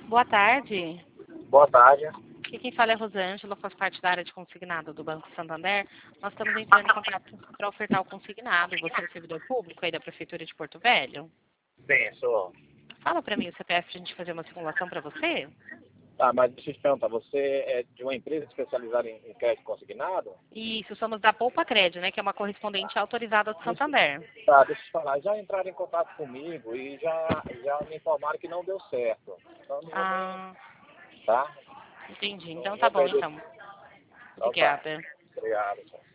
Boa tarde. Boa tarde. Aqui quem fala é Rosângela, faz parte da área de consignado do Banco Santander. Nós estamos entrando em contato para ofertar o consignado. Você é servidor público aí da Prefeitura de Porto Velho? Sim, sou. Fala para mim o CPF para a gente fazer uma simulação para você. Tá, mas deixa eu te perguntar, você é de uma empresa especializada em crédito consignado? Isso, somos da Poupa Crédito, né, que é uma correspondente autorizada do Santander. Tá, deixa eu te falar, já entraram em contato comigo e já me informaram que não deu certo. Então não vou nem, Ah, tá? entendi. Não Então tá vou bom, perder. então. Então tá. Obrigada. Obrigado.